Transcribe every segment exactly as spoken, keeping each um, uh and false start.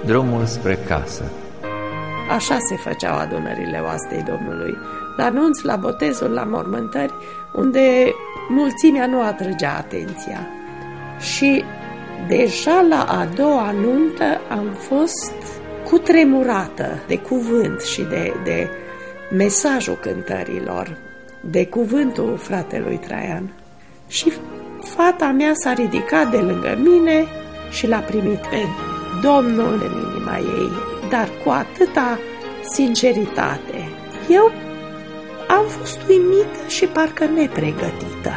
Drumul spre casă. Așa se făceau adunările oastei Domnului, la nunți, la botezuri, la mormântări, unde mulțimea nu atrăgea atenția. Și deja la a doua nuntă am fost cutremurată de cuvânt și de, de mesajul cântărilor, de cuvântul fratelui Traian. Și fata mea s-a ridicat de lângă mine și l-a primit pe Domnul în inima ei, dar cu atâta sinceritate. Eu am fost uimită și parcă nepregătită.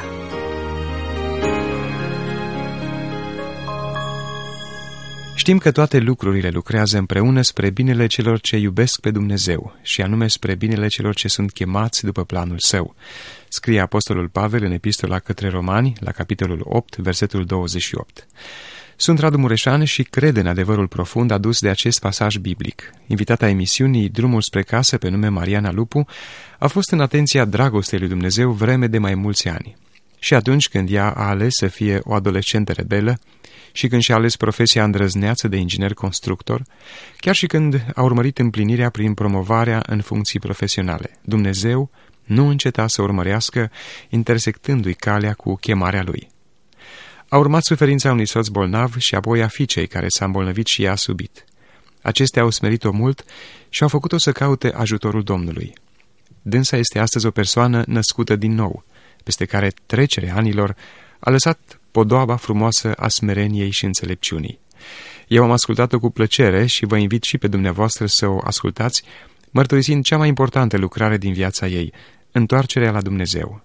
Știm că toate lucrurile lucrează împreună spre binele celor ce iubesc pe Dumnezeu, și anume spre binele celor ce sunt chemați după planul Său. Scrie Apostolul Pavel în Epistola către Romani, la capitolul opt, versetul douăzeci și opt. Sunt Radu Mureșan și cred în adevărul profund adus de acest pasaj biblic. Invitata emisiunii Drumul spre casă, pe nume Mariana Lupu, a fost în atenția dragostei lui Dumnezeu vreme de mai mulți ani. Și atunci când ea a ales să fie o adolescentă rebelă, și când și-a ales profesia îndrăzneață de inginer constructor, chiar și când a urmărit împlinirea prin promovarea în funcții profesionale, Dumnezeu nu înceta să urmărească, intersectându-i calea cu chemarea lui. A urmat suferința unui soț bolnav și apoi a fiicei care s-a îmbolnăvit și ea subit. Acestea au smerit-o mult și au făcut-o să caute ajutorul Domnului. Dânsa este astăzi o persoană născută din nou, peste care trecerea anilor a lăsat podoaba frumoasă a smereniei și înțelepciunii. Eu am ascultat-o cu plăcere și vă invit și pe dumneavoastră să o ascultați, mărturisind cea mai importantă lucrare din viața ei, întoarcerea la Dumnezeu.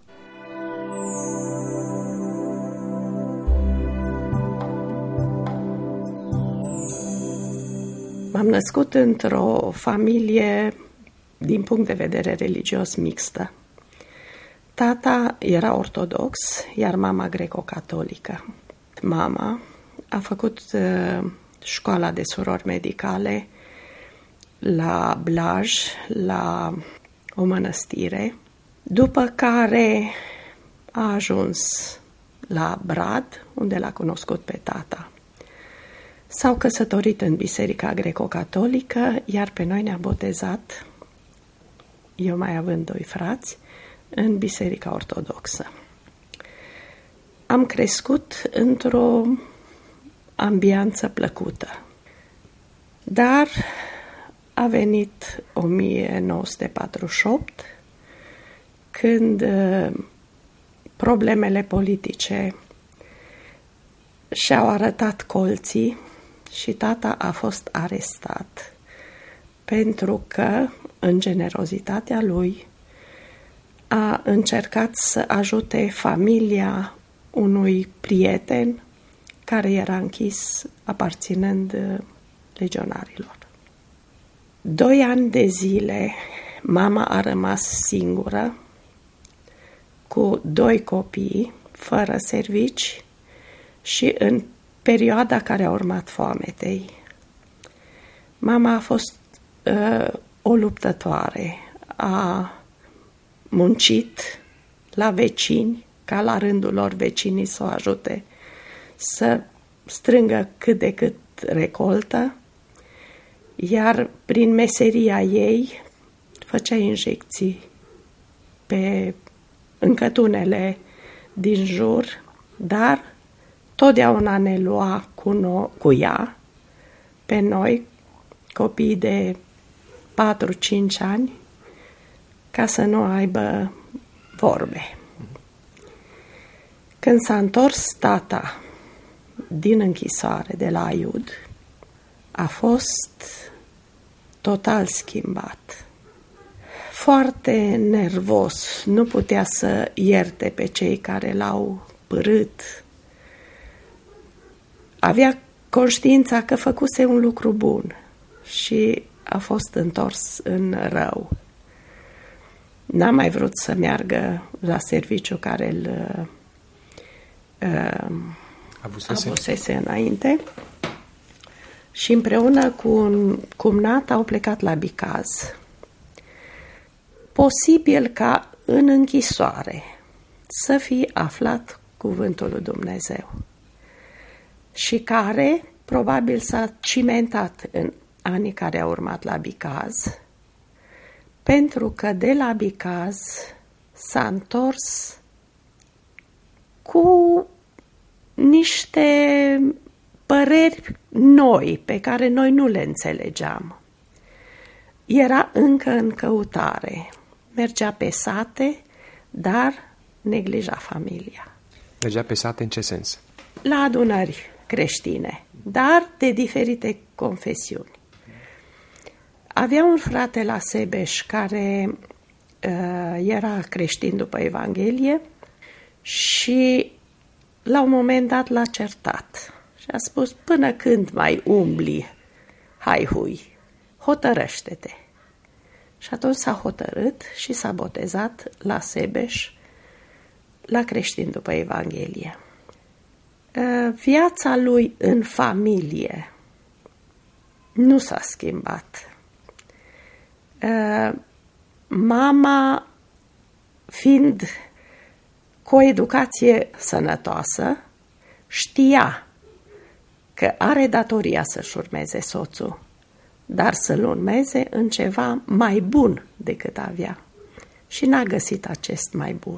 M-am născut într-o familie, din punct de vedere religios, mixtă. Tata era ortodox, iar mama greco-catolică. Mama a făcut uh, școala de surori medicale la Blaj, la o mănăstire, după care a ajuns la Brad, unde l-a cunoscut pe tata. S-au căsătorit în biserica greco-catolică, iar pe noi ne-a botezat, eu mai având doi frați, în biserica ortodoxă. Am crescut într-o ambianță plăcută, dar a venit o mie nouă sute patruzeci și opt, când problemele politice și-au arătat colții și tata a fost arestat pentru că, în generozitatea lui, a încercat să ajute familia unui prieten care era închis aparținând legionarilor. Doi ani de zile mama a rămas singură cu doi copii, fără servici, și în perioada care a urmat foametei. Mama a fost uh, o luptătoare, a muncit la vecini, ca la rândul lor vecinii să o ajute să strângă cât de cât recoltă, iar prin meseria ei făcea injecții pe încătunele din jur, dar totdeauna ne lua cu, no- cu ea, pe noi, copii de patru-cinci ani, ca să nu aibă vorbe. Când s-a întors tata din închisoare de la Aiud, a fost total schimbat. Foarte nervos, nu putea să ierte pe cei care l-au pârât. Avea conștiința că făcuse un lucru bun și a fost întors în rău. N-a mai vrut să meargă la serviciu care îl uh, Avusese. avusese înainte și împreună cu un cumnat au plecat la Bicaz. Posibil ca în închisoare să fi aflat cuvântul lui Dumnezeu și care probabil s-a cimentat în anii care au urmat la Bicaz, pentru că de la Bicaz s-a întors cu niște păreri noi pe care noi nu le înțelegeam. Era încă în căutare, mergea pe sate, dar neglija familia. Mergea pe sate în ce sens? La adunări creștine, dar de diferite confesiuni. Avea un frate la Sebeș care uh, era creștin după Evanghelie și la un moment dat l-a certat și a spus: până când mai umbli, hai hui, hotărăște-te. Și atunci s-a hotărât și s-a botezat la Sebeș, la creștin după Evanghelie. Viața lui în familie nu s-a schimbat. Mama, fiind cu o educație sănătoasă, știa că are datoria să-și urmeze soțul, dar să-l urmeze în ceva mai bun decât avea. Și n-a găsit acest mai bun.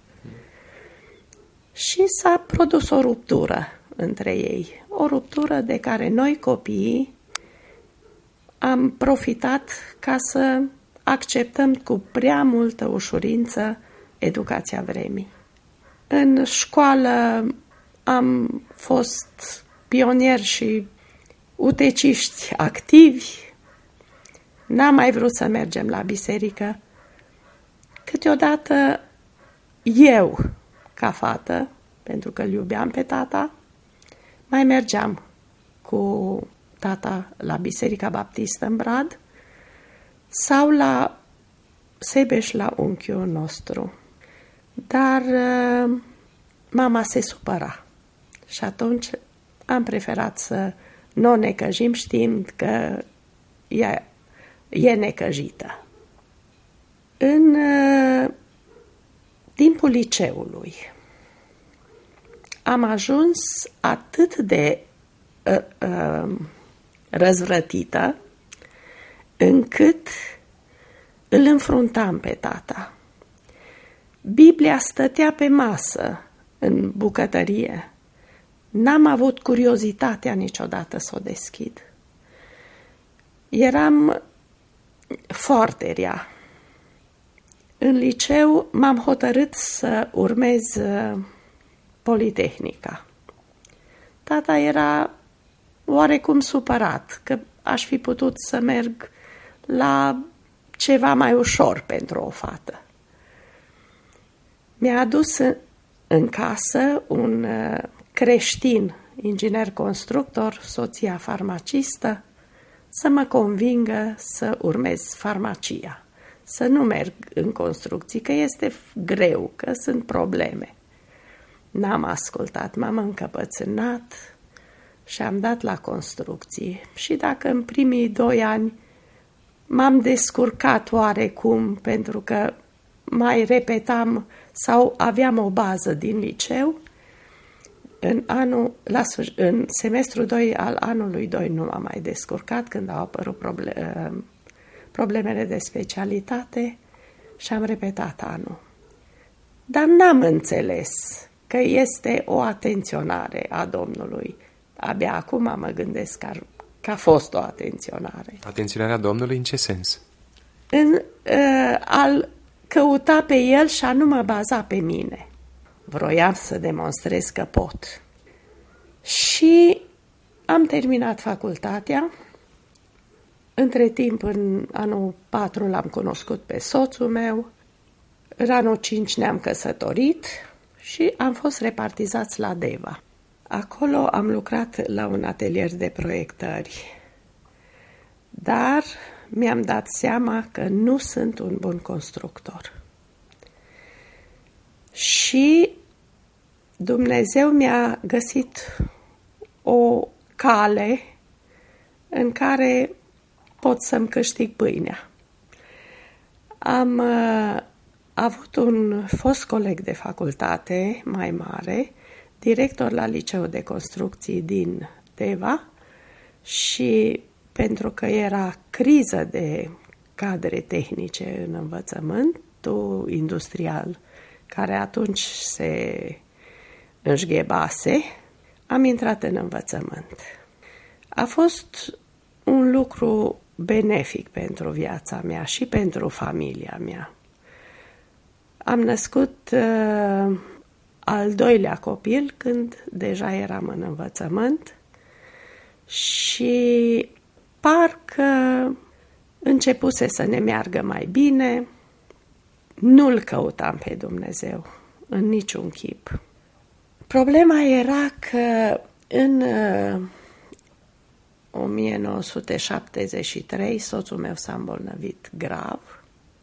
Și s-a produs o ruptură între ei. O ruptură de care noi, copiii, am profitat ca să acceptăm cu prea multă ușurință educația vremii. În școală am fost pionieri și uteciști activi. N-am mai vrut să mergem la biserică. Câteodată eu, ca fată, pentru că îl iubeam pe tata, mai mergeam cu tata la Biserica Baptistă în Brad sau la Sebeș la unchiul nostru. Dar mama se supăra și atunci am preferat să nu o necăjim, știind că ea e necăjită. În timpul liceului am ajuns atât de uh, uh, răzvrătită încât îl înfruntam pe tata. Biblia stătea pe masă în bucătărie. N-am avut curiozitatea niciodată să o deschid. Eram foarte rea. În liceu m-am hotărât să urmez Politehnica. Tata era oarecum supărat că aș fi putut să merg la ceva mai ușor pentru o fată. Mi-a adus în, în casă un creștin, inginer constructor, soția farmacistă, să mă convingă să urmez farmacia, să nu merg în construcții, că este greu, că sunt probleme. N-am ascultat, m-am încăpățânat și am dat la construcții. Și dacă în primii doi ani m-am descurcat oarecum, pentru că mai repetam sau aveam o bază din liceu, în, anul, la, în semestrul doi al anului doi nu m-am mai descurcat, când au apărut probleme, problemele de specialitate și am repetat anul. Dar n-am înțeles că este o atenționare a Domnului. Abia acum mă gândesc că, că a fost o atenționare. Atenționarea Domnului în ce sens? În uh, a-L căuta pe El și a nu mă baza pe mine. Vroiam să demonstrez că pot. Și am terminat facultatea. Între timp, în anul patru l-am cunoscut pe soțul meu. În anul cinci ne-am căsătorit și am fost repartizați la Deva. Acolo am lucrat la un atelier de proiectări. Dar mi-am dat seama că nu sunt un bun constructor. Și Dumnezeu mi-a găsit o cale în care pot să-mi câștig pâinea. Am uh, avut un fost coleg de facultate mai mare, director la Liceul de Construcții din Deva, și pentru că era criză de cadre tehnice în învățământul industrial, care atunci se înșghebase, am intrat în învățământ. A fost un lucru benefic pentru viața mea și pentru familia mea. Am născut uh, al doilea copil când deja eram în învățământ și parcă începuse să ne meargă mai bine. Nu-L căutam pe Dumnezeu în niciun chip. Problema era că în uh, o mie nouă sute șaptezeci și trei soțul meu s-a îmbolnăvit grav.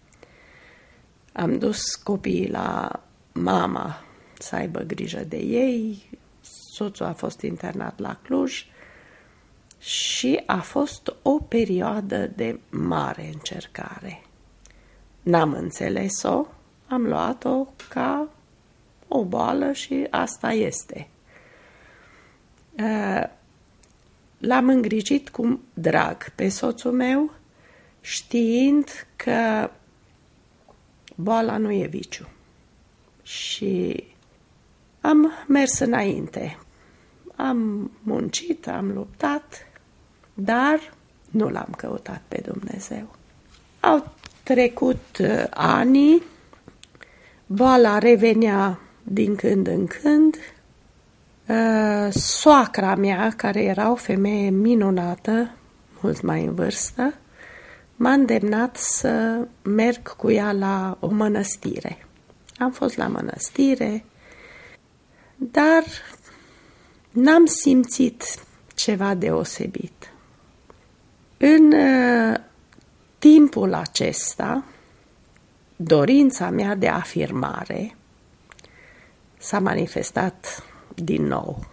Am dus copiii la mama să aibă grijă de ei. Soțul a fost internat la Cluj și a fost o perioadă de mare încercare. N-am înțeles-o, am luat-o ca o boală și asta este. L-am îngrijit cu drag pe soțul meu, știind că boala nu e viciu. Și am mers înainte. Am muncit, am luptat, dar nu l-am căutat pe Dumnezeu. Au trecut ani, boala revenea din când în când. Soacra mea, care era o femeie minunată, mult mai în vârstă, m-a îndemnat să merg cu ea la o mănăstire. Am fost la mănăstire, dar n-am simțit ceva deosebit. În uh, timpul acesta, dorința mea de afirmare s-a manifestat din nou.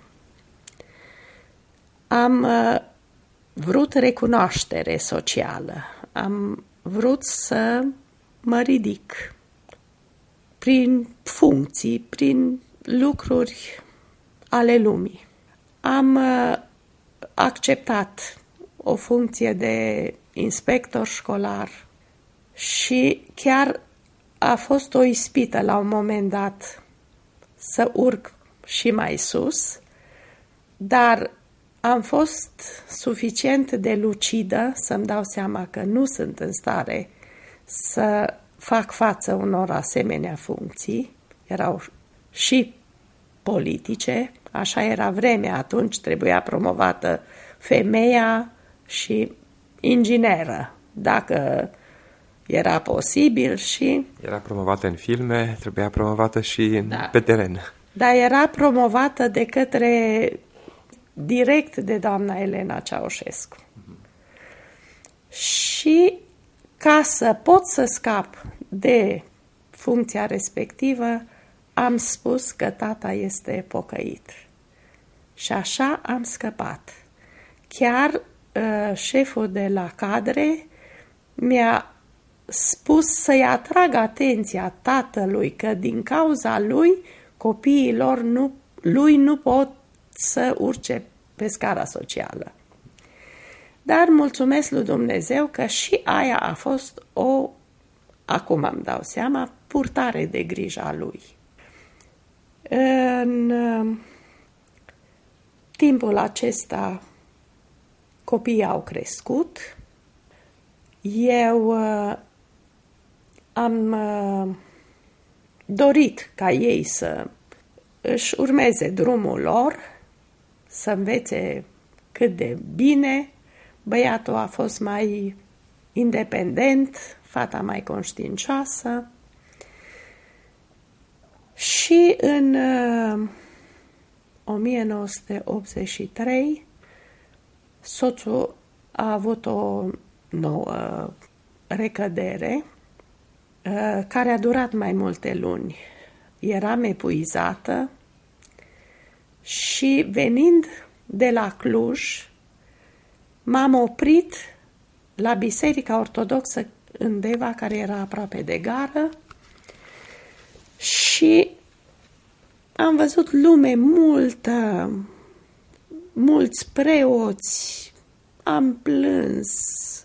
Am uh, vrut recunoaștere socială, am vrut să mă ridic prin funcții, prin lucruri ale lumii. Am uh, acceptat o funcție de inspector școlar și chiar a fost o ispită la un moment dat să urc și mai sus, dar am fost suficient de lucidă să-mi dau seama că nu sunt în stare să fac față unor asemenea funcții. Erau și politice, așa era vremea, atunci trebuia promovată femeia și ingineră, dacă era posibil și... Era promovată în filme, trebuia promovată și în, da. pe teren. Dar era promovată de către, direct de doamna Elena Ceaușescu. Mm-hmm. Și ca să pot să scap de funcția respectivă, am spus că tata este pocăit. Și așa am scăpat. Chiar uh, șeful de la cadre mi-a spus să-i atrag atenția tatălui că din cauza lui copiii lor nu, lui nu pot să urce pe scara socială. Dar mulțumesc lui Dumnezeu că și aia a fost o, acum îmi dau seama, purtare de grijă a lui. În timpul acesta copiii au crescut. Eu uh, am uh, dorit ca ei să își urmeze drumul lor, să învețe cât de bine. Băiatul a fost mai independent, fata mai conștiincioasă. Și în uh, o mie nouă sute optzeci și trei soțul a avut o nouă recădere uh, care a durat mai multe luni. Eram epuizată și venind de la Cluj m-am oprit la Biserica Ortodoxă în Deva, care era aproape de gară, și am văzut lume multă, mulți preoți, am plâns,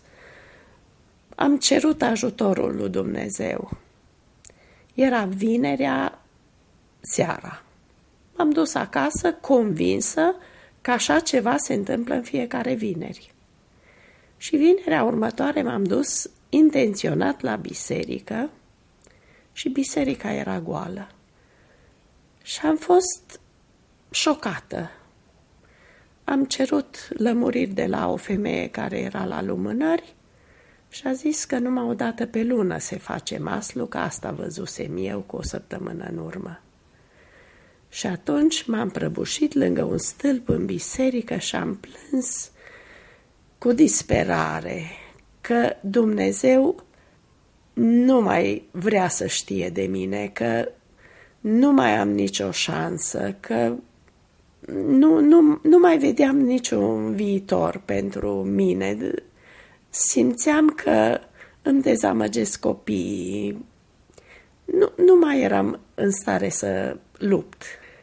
am cerut ajutorul lui Dumnezeu. Era vinerea seara. M-am dus acasă convinsă că așa ceva se întâmplă în fiecare vineri. Și vinerea următoare m-am dus intenționat la biserică și biserica era goală. Și am fost șocată. Am cerut lămuriri de la o femeie care era la lumânări și a zis că numai o dată pe lună se face maslu, că asta văzusem eu cu o săptămână în urmă. Și atunci m-am prăbușit lângă un stâlp în biserică și am plâns cu disperare că Dumnezeu nu mai vrea să știe de mine, că nu mai am nicio șansă, că nu, nu, nu mai vedeam niciun viitor pentru mine. Simțeam că îmi dezamăgesc copiii. Nu, nu mai eram în stare să lupt.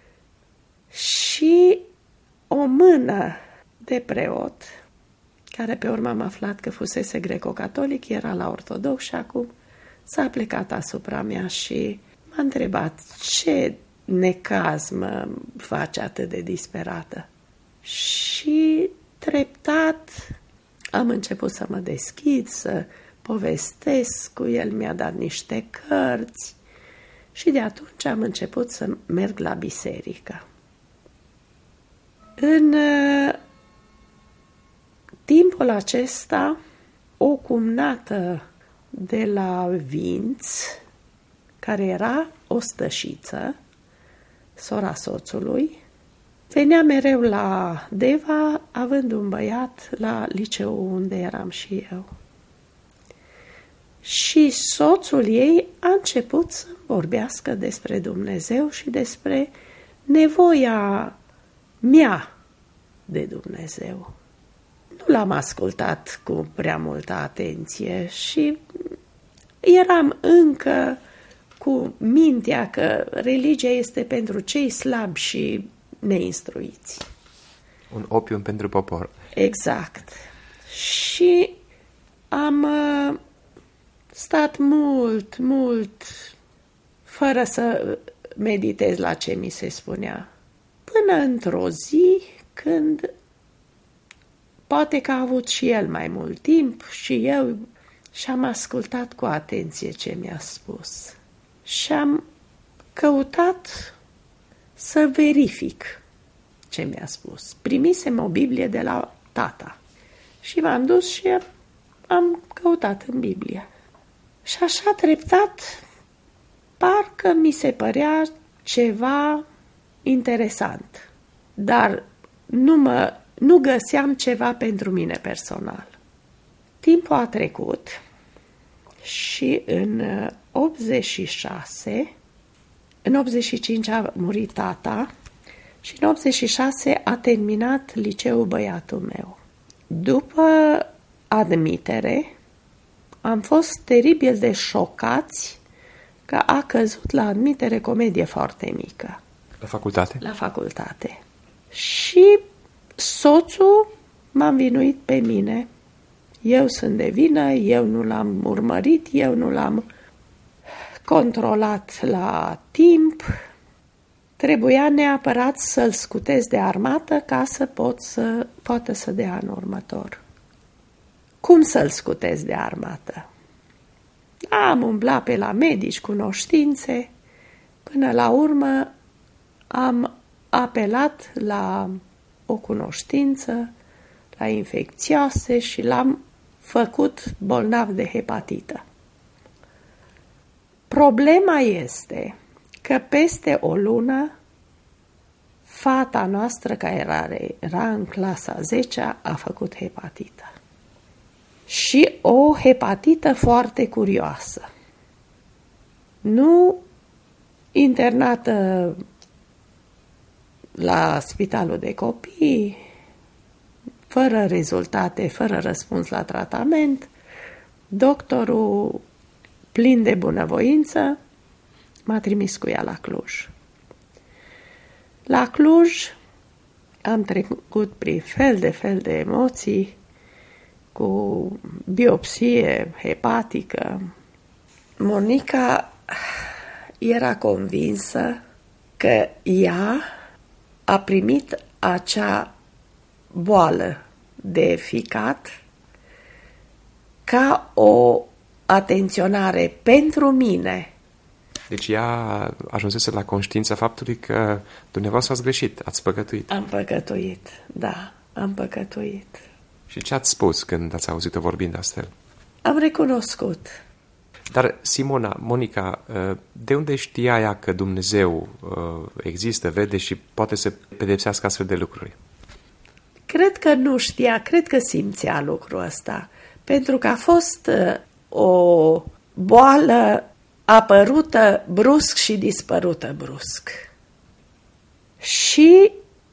Și o mână de preot, care pe urmă am aflat că fusese greco-catolic, era la ortodox și acum s-a plecat asupra mea și m-a întrebat ce necaz mă face atât de disperată. Și treptat am început să mă deschid, să povestesc cu el, mi-a dat niște cărți și de atunci am început să merg la biserică. În uh, timpul acesta, o cumnată de la Vinț, care era o stășiță, sora soțului, venea mereu la Deva, având un băiat la liceu unde eram și eu. Și soțul ei a început să vorbească despre Dumnezeu și despre nevoia mea de Dumnezeu. Nu l-am ascultat cu prea multă atenție și eram încă cu mintea că religia este pentru cei slabi și neinstruiți. Un opium pentru popor. Exact. Și am uh, stat mult, mult fără să meditez la ce mi se spunea. Până într-o zi când poate că a avut și el mai mult timp și eu și am ascultat cu atenție ce mi-a spus. Și am căutat să verific ce mi-a spus. Primisem o Biblie de la tata și m-am dus și am căutat în Biblie. Și așa treptat, parcă mi se părea ceva interesant, dar nu, mă, nu găseam ceva pentru mine personal. Timpul a trecut și în optzeci și șase, în optzeci și cinci a murit tata și în optzeci și șase a terminat liceul băiatul meu. După admitere, am fost teribil de șocați că a căzut la admitere cu o medie foarte mică. La facultate? La facultate. Și soțul m-a învinuit pe mine. Eu sunt de vină, eu nu l-am urmărit, eu nu l-am controlat la timp. Trebuia neapărat să-l scutez de armată ca să pot să poată să dea în următor. Cum să-l scutez de armată? Am umblat pe la medici, cunoștințe, până la urmă am apelat la o cunoștință, la infecțioase și l-am făcut bolnav de hepatită. Problema este că peste o lună fata noastră care era în clasa a zecea a făcut hepatită. Și o hepatită foarte curioasă. Nu internată la spitalul de copii, fără rezultate, fără răspuns la tratament, doctorul, plin de bunăvoință, m-a trimis cu ea la Cluj. La Cluj am trecut prin fel de fel de emoții cu biopsie hepatică. Monica era convinsă că ea a primit acea boală de ficat ca o atenționare pentru mine. Deci ea ajunsese la conștiința faptului că dumneavoastră ați greșit, ați păcătuit. Am păcătuit, da, am păcătuit. Și ce ați spus când ați auzit-o vorbind astfel? Am recunoscut. Dar, Simona, Monica, de unde știa ea că Dumnezeu există, vede și poate să pedepsească astfel de lucruri? Cred că nu știa, cred că simțea lucrul ăsta. Pentru că a fost o boală apărută brusc și dispărută brusc. Și,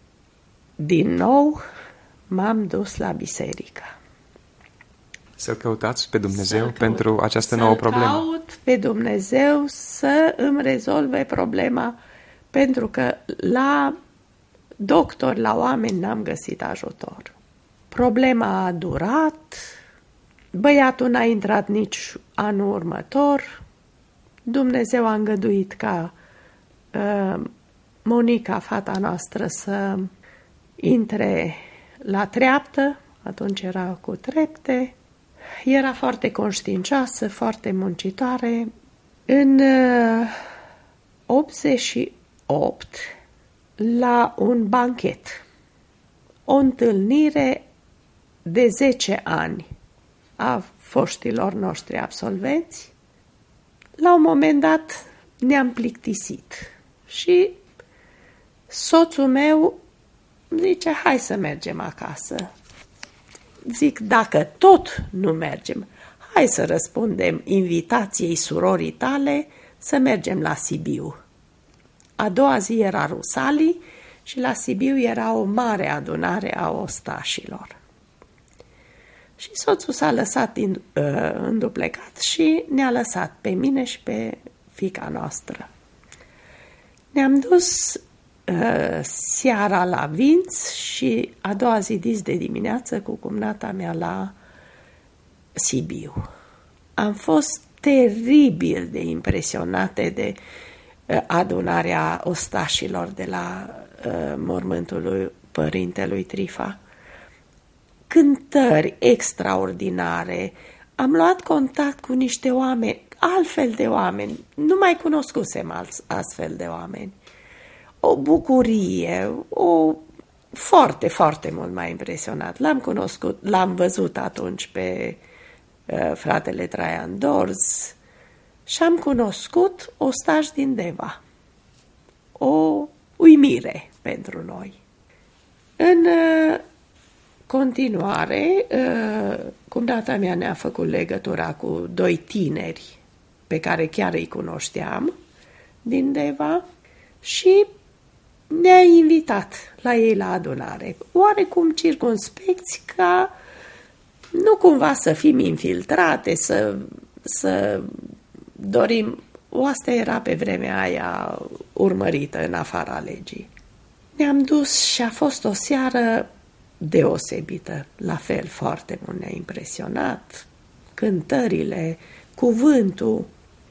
din nou, m-am dus la biserică. Să-L căutați pe Dumnezeu să pentru această nouă problemă. Să caut pe Dumnezeu să îmi rezolve problema, pentru că la doctor, la oameni n-am găsit ajutor. Problema a durat, băiatul n-a intrat nici anul următor, Dumnezeu a îngăduit ca uh, Monica, fata noastră, să intre la treaptă, atunci era cu trepte, era foarte conștiincioasă, foarte muncitoare. În uh, optzeci și opt, la un banchet, o întâlnire de zece ani a foștilor noștri absolvenți, la un moment dat ne-am plictisit și soțul meu zice, hai să mergem acasă. Zic, dacă tot nu mergem, hai să răspundem invitației surorii tale să mergem la Sibiu. A doua zi era Rusalii și la Sibiu era o mare adunare a ostașilor. Și soțul s-a lăsat in, uh, înduplecat și ne-a lăsat pe mine și pe fiica noastră. Ne-am dus uh, seara la Vinț și a doua zi dis de dimineață cu cumnata mea la Sibiu. Am fost teribil de impresionate de uh, adunarea ostașilor de la uh, mormântul lui părintelui Trifa. Cântări extraordinare, am luat contact cu niște oameni, altfel de oameni, nu mai cunoscusem alți astfel de oameni. O bucurie, o foarte, foarte mult m-a impresionat. L-am cunoscut, l-am văzut atunci pe uh, fratele Traian Dorz și am cunoscut ostaș din Deva. O uimire pentru noi. În uh, continuare, cumnata mea ne-a făcut legătura cu doi tineri pe care chiar îi cunoșteam din Deva și ne-a invitat la ei la adunare. Oarecum circunspecți ca nu cumva să fim infiltrate, să, să dorim. Oastea era pe vremea aia urmărită în afara legii. Ne-am dus și a fost o seară deosebită, la fel foarte mult ne-a impresionat, cântările, cuvântul.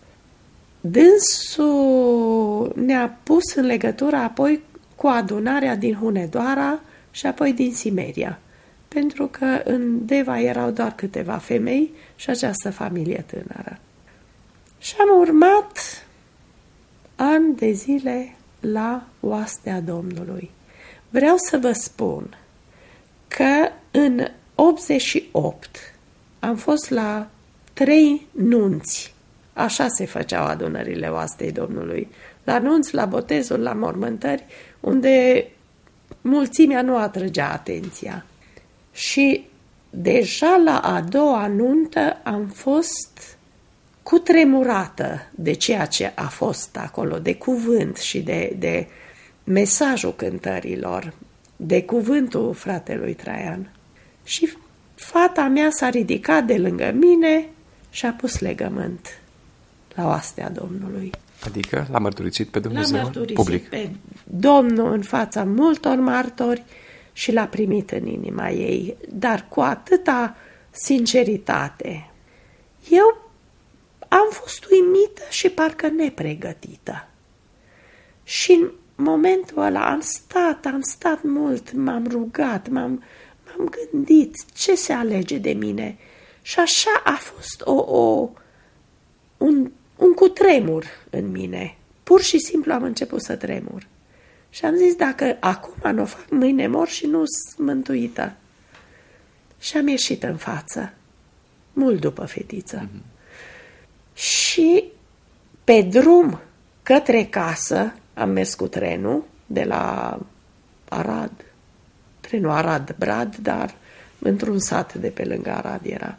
Dânsul ne-a pus în legătură apoi cu adunarea din Hunedoara și apoi din Simeria, pentru că în Deva erau doar câteva femei și această familie tânără. Și am urmat ani de zile la oastea Domnului. Vreau să vă spun că în optzeci și opt am fost la trei nunți. Așa se făceau adunările oastei Domnului. La nunți, la botezuri, la mormântări, unde mulțimea nu atrăgea atenția. Și deja la a doua nuntă am fost cutremurată de ceea ce a fost acolo, de cuvânt și de, de mesajul cântărilor, de cuvântul fratelui Traian. Și fata mea s-a ridicat de lângă mine și a pus legământ la oastea Domnului. Adică l-a mărturisit pe Dumnezeu l-a mărturisit public. pe Domnul în fața multor martori și l-a primit în inima ei, dar cu atâta sinceritate. Eu am fost uimită și parcă nepregătită. Și în momentul ăla am stat, am stat mult, m-am rugat, m-am, m-am gândit ce se alege de mine. Și așa a fost o, o, un, un cutremur în mine. Pur și simplu am început să tremur. Și am zis, dacă acum nu o fac, mâine mor și nu sunt mântuită. Și am ieșit în față, mult după fetiță. Mm-hmm. Și pe drum către casă am mers cu trenul de la Arad, trenul Arad-Brad, dar într-un sat de pe lângă Arad era.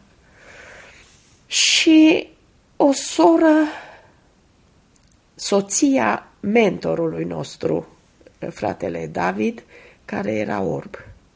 Și o soră, soția mentorului nostru, fratele David, care era orb,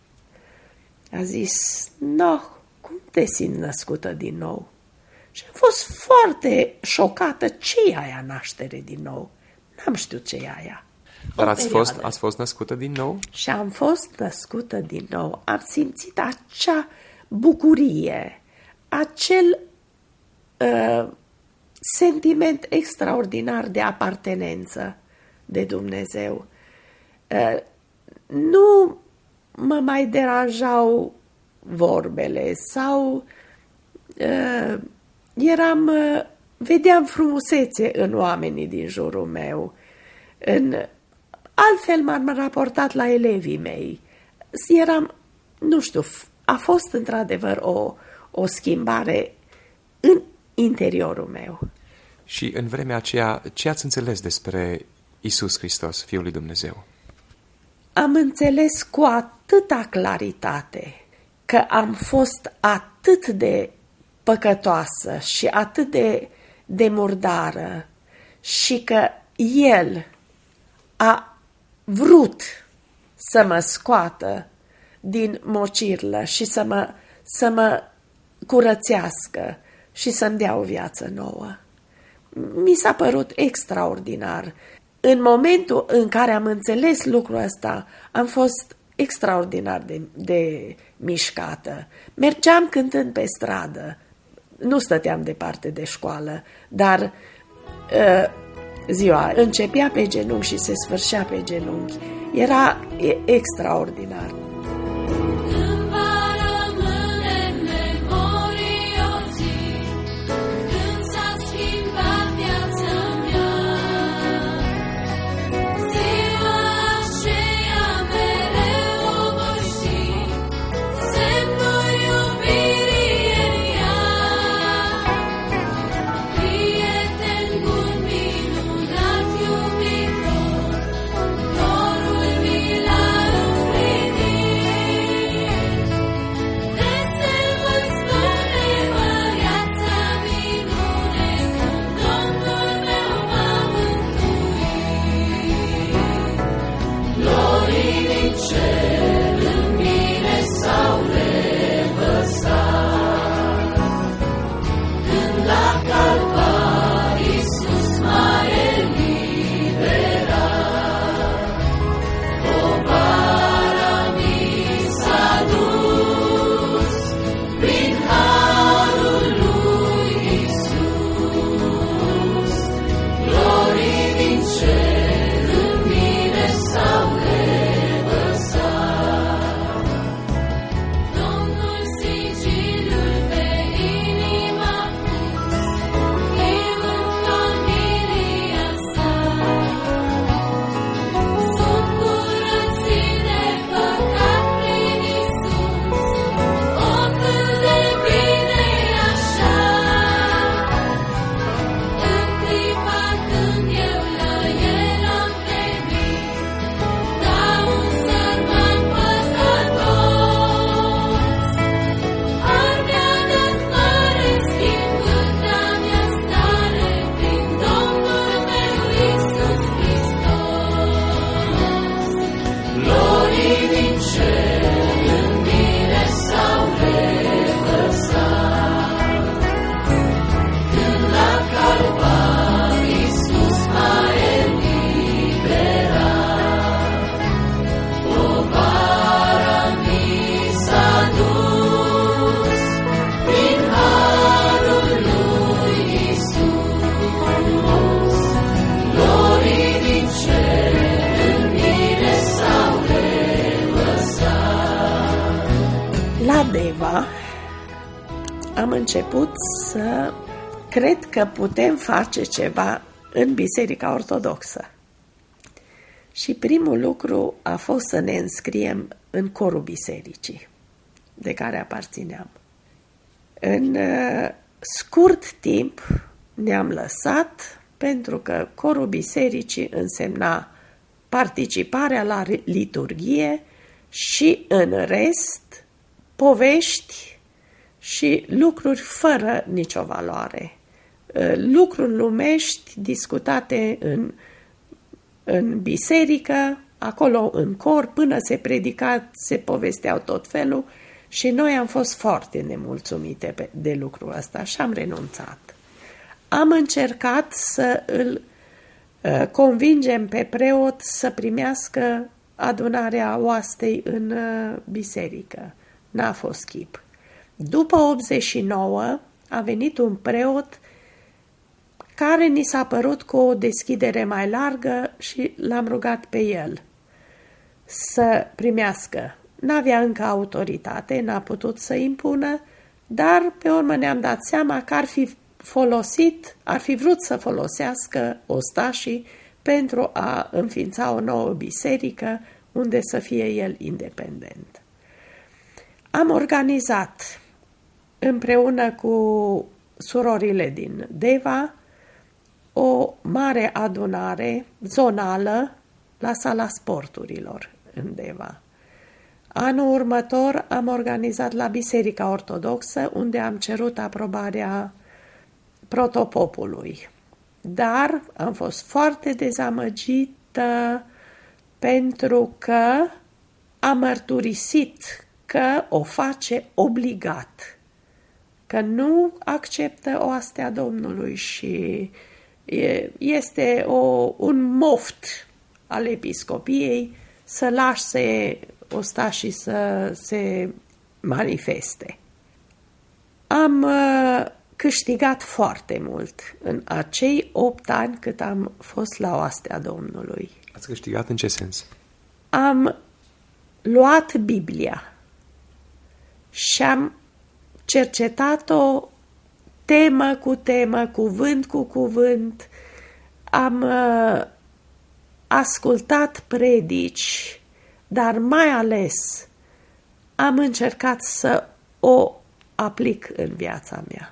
a zis, no, cum te simți născută din nou? Și am fost foarte șocată, ce e aia naștere din nou? N-am știut ce e aia. Dar ați fost, ați fost născută din nou? Și am fost născută din nou. Am simțit acea bucurie, acel uh, sentiment extraordinar de apartenență de Dumnezeu. Uh, nu mă mai deranjau vorbele sau uh, eram, uh, vedeam frumusețe în oamenii din jurul meu. În, altfel m-am raportat la elevii mei. Eram, nu știu, a fost într-adevăr o, o schimbare în interiorul meu. Și în vremea aceea, ce ați înțeles despre Iisus Hristos, Fiul lui Dumnezeu? Am înțeles cu atâta claritate că am fost atât de păcătoasă și atât de, de murdară și că El a vrut să mă scoată din mocirlă și să mă, să mă curățească și să-mi dea o viață nouă. Mi s-a părut extraordinar. În momentul în care am înțeles lucrul ăsta, am fost extraordinar de, de mișcată. Mergeam cântând pe stradă, nu stăteam departe de școală, dar uh, ziua începea pe genunchi și se sfârșea pe genunchi. Era extraordinar. Glorii din cer în mine s-au revărsat. Deva am început să cred că putem face ceva în Biserica Ortodoxă. Și primul lucru a fost să ne înscriem în corul bisericii de care aparțineam. În uh, scurt timp ne-am lăsat, pentru că corul bisericii însemna participarea la liturghie și în rest povești și lucruri fără nicio valoare. Lucruri lumești discutate în, în biserică, acolo în cor, până se predica, se povesteau tot felul și noi am fost foarte nemulțumite de lucrul ăsta și am renunțat. Am încercat să îl uh, convingem pe preot să primească adunarea oastei în uh, biserică. N-a fost chip. După optzeci și nouă a venit un preot care ni s-a părut cu o deschidere mai largă și l-am rugat pe el să primească. N-avea încă autoritate, n-a putut să impună, dar pe urmă ne-am dat seama că ar fi folosit, ar fi vrut să folosească ostașii pentru a înființa o nouă biserică unde să fie el independent. Am organizat împreună cu surorile din Deva o mare adunare zonală la sala sporturilor în Deva. Anul următor am organizat la Biserica Ortodoxă, unde am cerut aprobarea protopopului. Dar am fost foarte dezamăgită pentru că am mărturisit că o face obligat, că nu acceptă oastea Domnului și este o, un moft al episcopiei să lase ostașii să se manifeste. Am uh, câștigat foarte mult în acei opt ani cât am fost la oastea Domnului. Ați câștigat în ce sens? Am luat Biblia și am cercetat-o temă cu temă, cuvânt cu cuvânt. Am uh, ascultat predici, dar mai ales am încercat să o aplic în viața mea.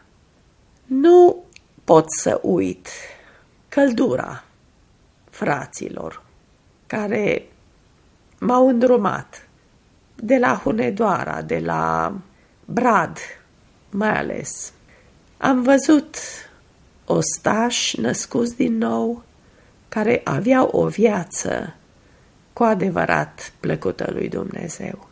Nu pot să uit căldura fraților care m-au îndrumat de la Hunedoara, de la Brad, mai ales. Am văzut ostași născuți din nou, care aveau o viață cu adevărat plăcută lui Dumnezeu.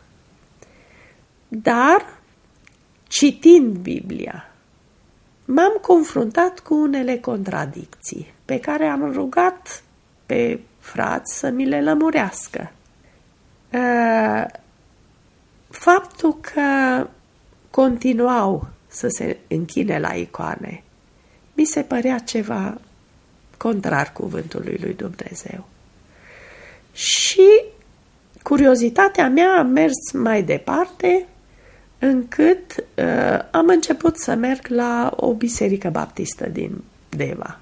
Dar, citind Biblia, m-am confruntat cu unele contradicții pe care am rugat pe frați să mi le lămurească. Faptul că continuau să se închine la icoane mi se părea ceva contrar cuvântului lui Dumnezeu. Și curiozitatea mea a mers mai departe, încât uh, am început să merg la o biserică baptistă din Deva.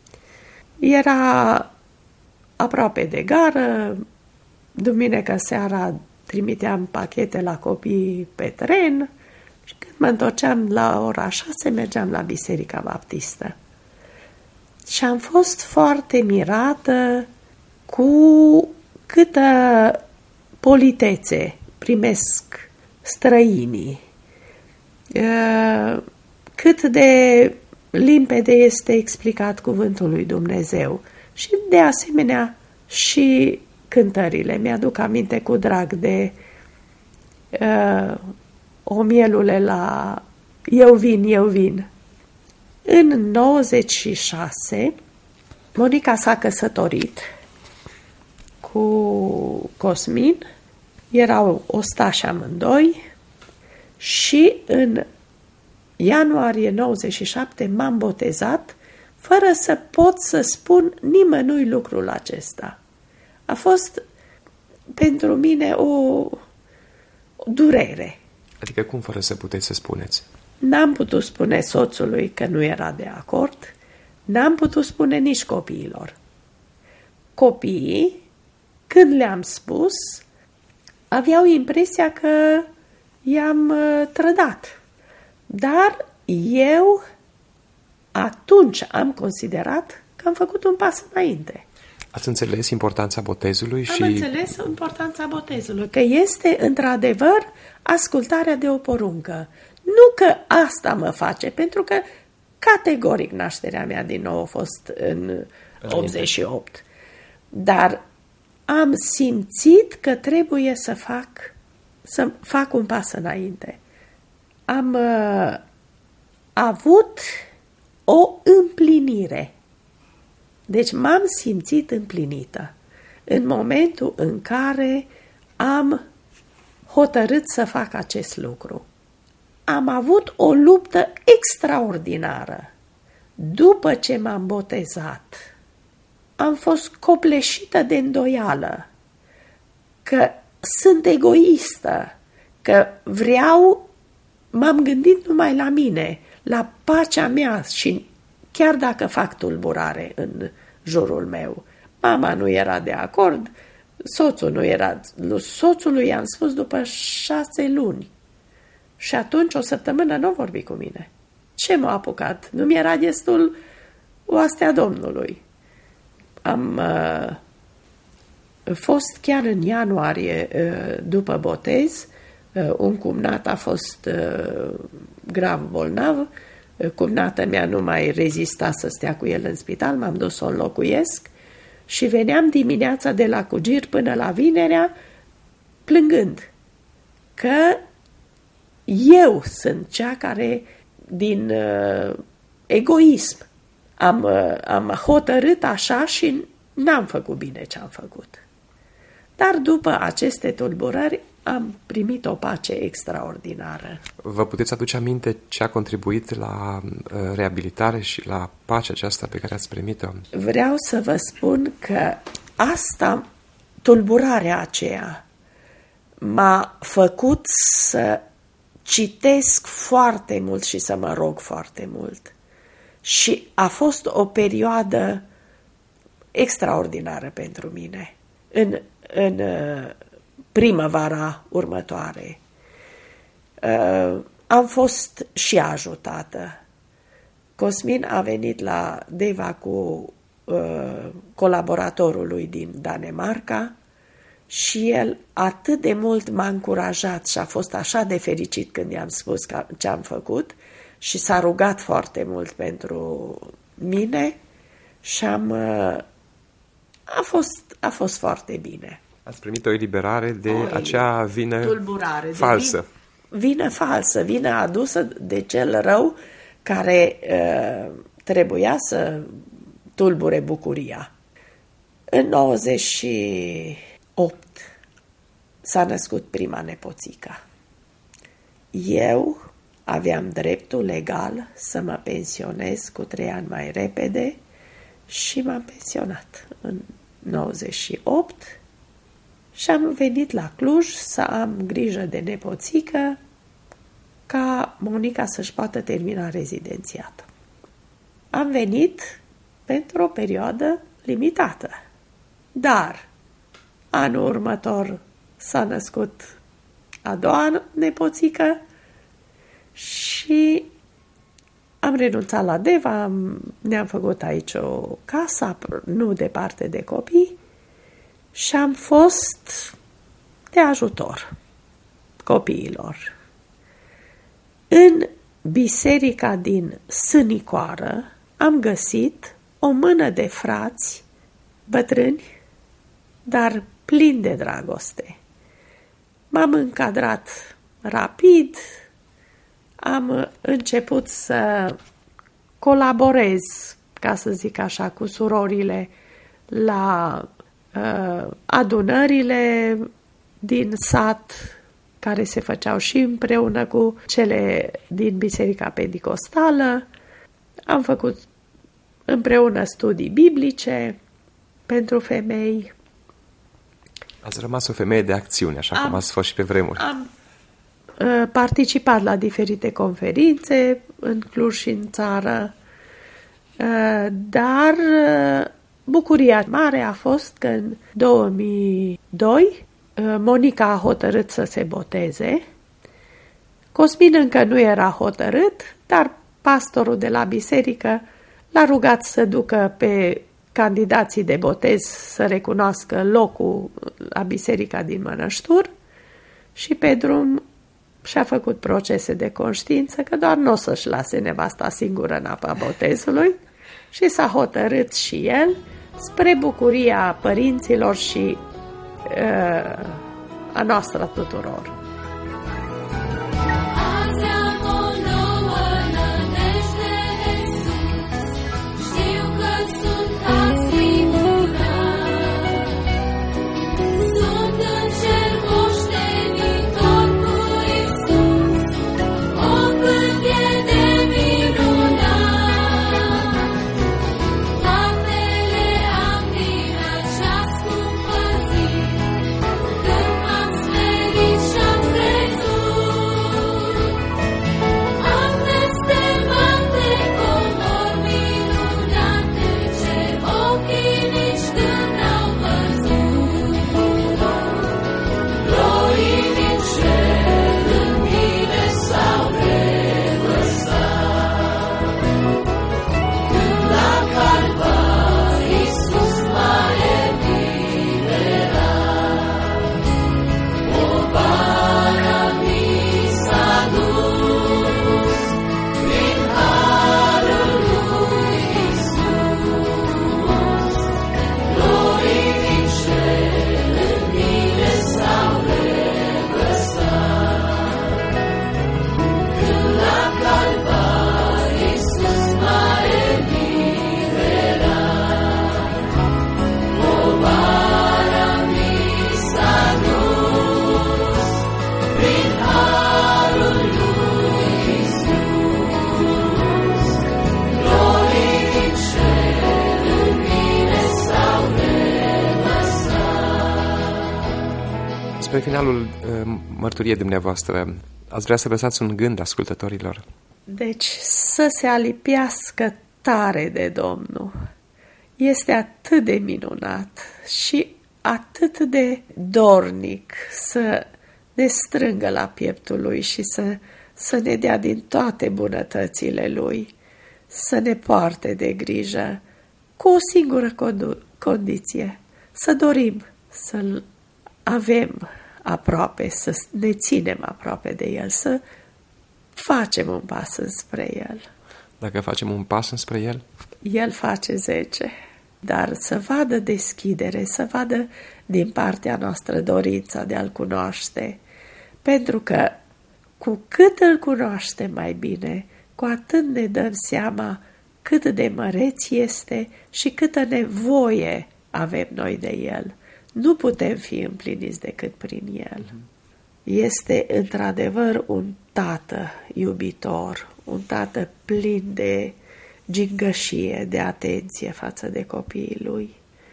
Era aproape de gară, duminică seara trimiteam pachete la copii pe tren și când mă întorceam la ora șase, mergeam la biserica baptistă. Și am fost foarte mirată cu câtă politețe primesc străinii, cât de limpede este explicat cuvântul lui Dumnezeu și de asemenea și cântările. Mi-aduc aminte cu drag de uh, o mielule la Eu vin, eu vin. În nouăzeci și șase Monica s-a căsătorit cu Cosmin, erau ostași amândoi și în ianuarie nouăzeci și șapte m-am botezat fără să pot să spun nimănui lucrul acesta. A fost pentru mine o, o durere. Adică cum fără să puteți să spuneți? N-am putut spune soțului că nu era de acord, n-am putut spune nici copiilor. Copiii, când le-am spus, aveau impresia că i-am uh, trădat. Dar eu atunci am considerat că am făcut un pas înainte. Ați înțeles importanța botezului? Am și... înțeles importanța botezului, că este într-adevăr ascultarea de o poruncă. Nu că asta mă face, pentru că categoric nașterea mea din nou a fost în optzeci și opt. Dar am simțit că trebuie să fac, să fac un pas înainte. Am uh, avut o împlinire. Deci m-am simțit împlinită în momentul în care am hotărât să fac acest lucru. Am avut o luptă extraordinară. După ce m-am botezat, am fost copleșită de îndoială că sunt egoistă, că vreau, m-am gândit numai la mine, la pacea mea și chiar dacă fac tulburare în jurul meu. Mama nu era de acord, soțul nu era, soțului i-am spus după șase luni. Și atunci o săptămână nu vorbi cu mine. Ce m-a apucat? Nu mi-era destul oastea Domnului. Am uh, fost chiar în ianuarie uh, după botez, uh, un cumnat a fost uh, grav bolnav, uh, cumnata mea nu mai rezista să stea cu el în spital, m-am dus să o înlocuiesc și veneam dimineața de la Cugir până la vinerea plângând că eu sunt cea care din uh, egoism am, uh, am hotărât așa și n-am făcut bine ce am făcut. Dar după aceste tulburări am primit o pace extraordinară. Vă puteți aduce aminte ce a contribuit la uh, reabilitare și la pacea aceasta pe care ați primit-o? Vreau să vă spun că asta, tulburarea aceea, m-a făcut să citesc foarte mult și să mă rog foarte mult. Și a fost o perioadă extraordinară pentru mine în, în primăvara următoare. Am fost și ajutată. Cosmin a venit la Deva cu colaboratorul lui din Danemarca și el atât de mult m-a încurajat și a fost așa de fericit când i-am spus ce am făcut și s-a rugat foarte mult pentru mine și am, a, fost, a fost foarte bine. Ați primit o eliberare de o acea vină tulburare, falsă. De vin, vină falsă, vină adusă de cel rău care uh, trebuia să tulbure bucuria. În nouăzeci și opt s-a născut prima nepoțică. Eu aveam dreptul legal să mă pensionez cu trei ani mai repede și m-am pensionat în nouăzeci și opt și am venit la Cluj să am grijă de nepoțică ca Monica să-și poată termina rezidențiatul. Am venit pentru o perioadă limitată, dar anul următor s-a născut a doua nepoțică și am renunțat la Deva, am, ne-am făcut aici o casă, nu departe de copii, și am fost de ajutor copiilor. În biserica din Sânicoară am găsit o mână de frați bătrâni, dar plini de dragoste. M-am încadrat rapid, am început să colaborez, ca să zic așa, cu surorile la uh, adunările din sat, care se făceau și împreună cu cele din Biserica Pentecostală. Am făcut împreună studii biblice pentru femei. Ați rămas o femeie de acțiune, așa am, cum ați fost și pe vremuri. Am, participat la diferite conferințe în Cluj și în țară, dar bucuria mare a fost că în două mii doi Monica a hotărât să se boteze. Cosmin încă nu era hotărât, dar pastorul de la biserică l-a rugat să ducă pe candidații de botez să recunoască locul la biserica din Mănăștur și pe drum și-a făcut procese de conștiință că doar nu o să-și lase nevasta singură în apa botezului și s-a hotărât și el, spre bucuria părinților și uh, a noastră tuturor. Spre finalul uh, mărturiei dumneavoastră, ați vrea să lăsați un gând ascultătorilor? Deci să se alipiască tare de Domnul. Este atât de minunat și atât de dornic să ne strângă la pieptul Lui și să, să ne dea din toate bunătățile Lui, să ne poarte de grijă, cu o singură condiție, să dorim să-L avem aproape, să ne ținem aproape de El, să facem un pas înspre El. Dacă facem un pas înspre El? El face zece, dar să vadă deschidere, să vadă din partea noastră dorința de a-L cunoaște, pentru că cu cât Îl cunoaștem mai bine, cu atât ne dăm seama cât de măreț este și câtă nevoie avem noi de El. Nu putem fi împliniți decât prin El. Este într-adevăr un tată iubitor, un tată plin de gingășie, de atenție față de copiii Lui.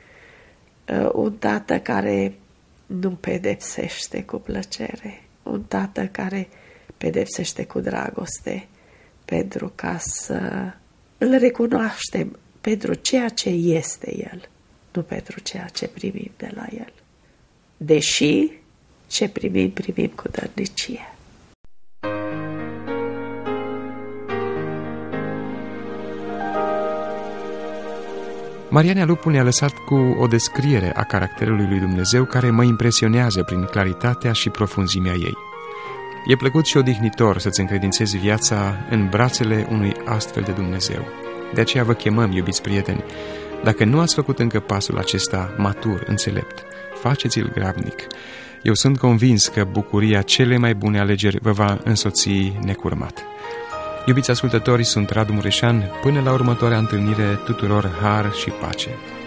Un tată care nu pedepsește cu plăcere, un tată care pedepsește cu dragoste, pentru ca să Îl recunoaștem pentru ceea ce este El, nu pentru ceea ce primim de la El. Deși ce primim, primim cu dărnicie. Mariana Lupu ne-a lăsat cu o descriere a caracterului lui Dumnezeu care mă impresionează prin claritatea și profunzimea ei. E plăcut și odihnitor să-ți încredințezi viața în brațele unui astfel de Dumnezeu. De aceea vă chemăm, iubiți prieteni, dacă nu ați făcut încă pasul acesta matur, înțelept, faceți-l grabnic. Eu sunt convins că bucuria cele mai bune alegeri vă va însoți necurmat. Iubiți ascultători, sunt Radu Mureșan. Până la următoarea întâlnire, tuturor har și pace.